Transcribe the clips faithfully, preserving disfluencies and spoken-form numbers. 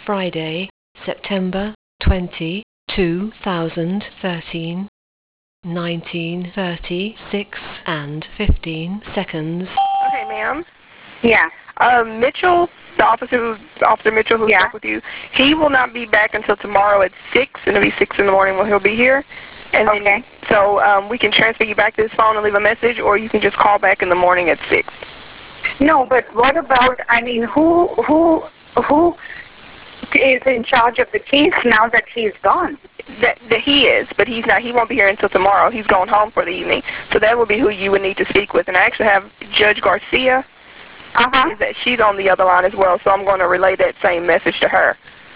Friday, September twentieth, two thousand thirteen, nineteen thirty, six and fifteen seconds. Okay, ma'am. Yeah. Um, Mitchell, the officer, who, Officer Mitchell who Yeah. spoke with you, he will not be back until tomorrow at six, and it'll be six in the morning when he'll be here. And then, Okay. so um, we can transfer you back to his phone and leave a message, or you can just call back in the morning at six. No, but what about, I mean, who, who, who is in charge of the case now that he's gone? That, that he is, but he's not. He won't be here until tomorrow. He's going home for the evening. So that would be who you would need to speak with. And I actually have Judge Garcia. Uh-huh. That she's on the other line as well, so I'm going to relay that same message to her.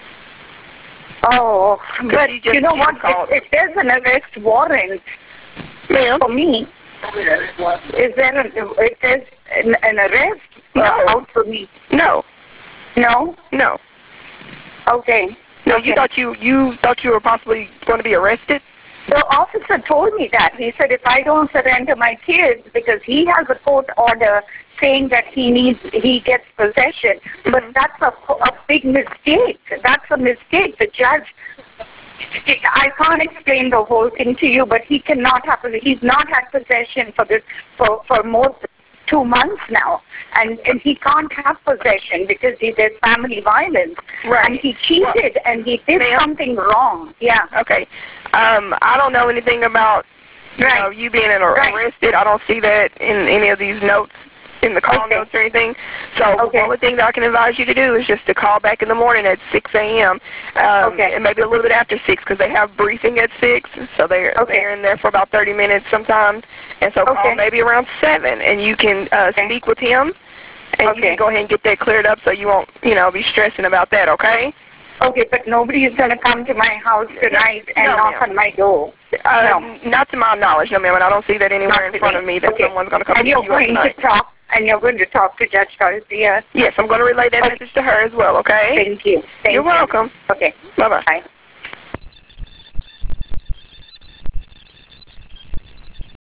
Oh, but she just- you know she what? called. If, if there's an arrest warrant Ma'am? for me, is there an, if there's an, an arrest uh, No. out for me? No, No? no, Okay. no. Okay. You thought you you thought you were possibly going to be arrested? The officer told me that. He said if I don't surrender my kids, because he has a court order saying that he needs, he gets possession. But that's a, a big mistake. That's a mistake. The judge, I can't explain the whole thing to you, but he cannot have, he's not had possession for this, for, for more than two months now. And, and he can't have possession because he, there's family violence. Right. And he cheated and he did Ma'am? something wrong. Yeah. Okay. Um, I don't know anything about you Right. know you being ar- Right. arrested. I don't see that in any of these notes, in the call Okay. notes or anything. So Okay. the only thing that I can advise you to do is just to call back in the morning at six a.m. Um, Okay. and maybe a little bit after six, because they have briefing at six, so they're Okay. they're in there for about thirty minutes sometimes. And so call Okay. maybe around seven, and you can uh, Okay. speak with him, and you Okay. can go ahead and get that cleared up, so you won't you know be stressing about that. Okay? Okay, but nobody is going to come to my house tonight and No, knock ma'am. on my door. Uh, No. Not to my knowledge, no, ma'am, and I don't see that anywhere Not in front of me that okay. someone's going to come and to you're you going tonight. to talk, and you're going to talk to Judge Garcia. Yes, I'm going to relay that Okay. message to her as well, okay? Thank you. Thank You're you. welcome. Okay. Bye-bye. Bye.